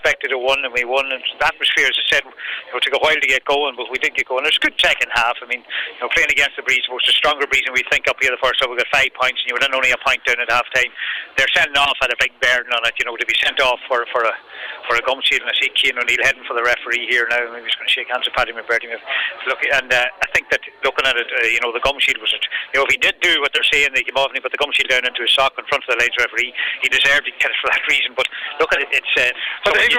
expected to win, and we won. And the atmosphere, as I said, it took a while to get going, but we did get going. It was a good second half. I mean, playing against the Breeze, it was a stronger Breeze than we think up here the first half. We got 5 points, and you were then only a point down at half time. They're sending off at a big burden on it, to be sent off for a gum shield. And I see Cian O'Neill heading for the referee here now. Maybe he's going to shake hands with Paddy McBurdy. Look, and I think that looking at it, the gum shield was, if he did do what they're saying, they came off and he put the gum shield down into his sock in front of the Lions referee. He deserved to get it for that reason. But look at it, it's. But it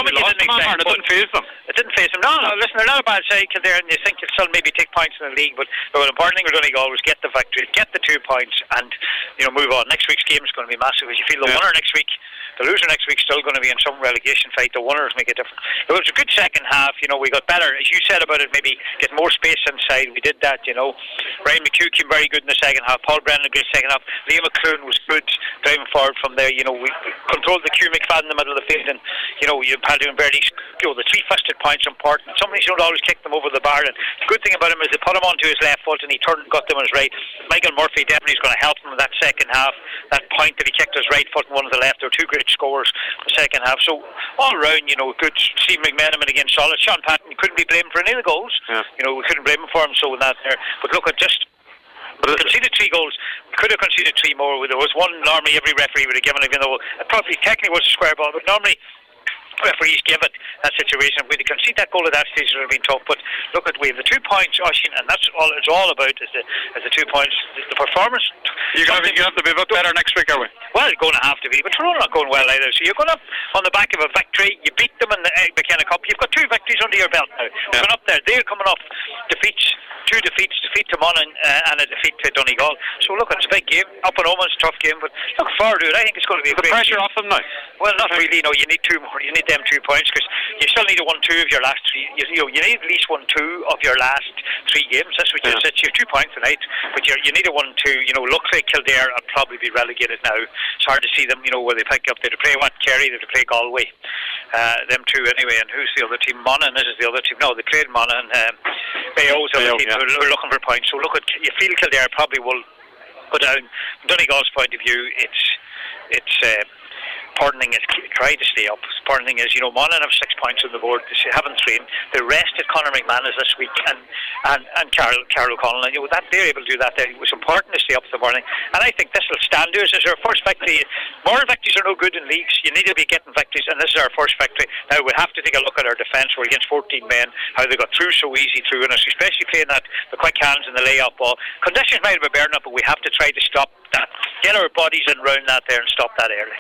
didn't phase them. It didn't phase them. No, listen, they're not a bad side there, and you think you'll still maybe take points in the league. But the important thing with Donegal was get the victory, get the 2 points, and move on. Next week's game is going to be massive. As you feel the winner next week, the loser next week, still going to be in some relegation fight. The winners make a difference. It was a good second half. We got better, as you said about it. Maybe get more space inside. We did that. Ryan McHugh came very good in the second half. Paul Brennan a good second half. Liam McClune was good driving forward from there. We controlled the Q McFadden in the middle of the field, and you had to Bertie. The three-fisted points important. Somebody should always kick them over the bar. And the good thing about him is they put him onto his left foot, and he turned and got them on his right. Michael Murphy definitely is going to help him in that second half. That point that he kicked his right foot and one of the left. There were 2 great scores in the second half. So all around, good. Steve McMenamin again solid. Sean Patton, you couldn't be blamed for any of the goals. Yeah. We couldn't blame him for him. So in that there. But look at just. We conceded 3 goals. We could have conceded 3 more. There was one normally every referee would have given, even though it probably technically was a square ball, but normally referees give it that situation. If we concede that goal at that stage, it would have been tough. But look at, we have the 2 points, Oisin, and that's all it's all about is the 2 points. The performance. You have to be a bit better next week, are we? Well, you're going to have to be, but Tyrone not going well either. So you're going up on the back of a victory. You beat them in the McKenna Cup. You've got 2 victories under your belt now. We're going up there. They're coming off defeats. 2 defeats, defeat to Monaghan and a defeat to Donegal. So look, it's a big game. Up and Omans, tough game, but look forward to it. I think it's going to be a great pressure game. Off them now. Well, not really. No, you need 2 more. You need them 2 points because you still need a 1-2 of your last 3. You need at least 1-2 of your last 3 games. That's what you said. You have 2 points tonight, but you need a 1-2. Looks like Kildare will probably be relegated now. It's hard to see them. Where they pick up. They have to play Kerry. They have to play Galway. Them 2 anyway. And who's the other team? Monaghan. This is the other team. No, they played Monaghan. Mayo's the other team who are looking for points. So look at, you feel Kildare probably will go down. From Donegal's point of view, it's important thing is try to stay up. Important thing is, Monaghan have 6 points on the board. They haven't trained. They rested Conor McManus this week and Carol O'Connell. And that they're able to do that. It was important to stay up this morning. And I think this will stand us as our first victory. Moral victories are no good in leagues. You need to be getting victories, and this is our first victory. Now we have to take a look at our defence. We're against 14 men. How they got through so easy through, and especially playing the quick hands and the lay-up ball. Conditions might have been better enough, but we have to try to stop that. Get our bodies in round that there and stop that early.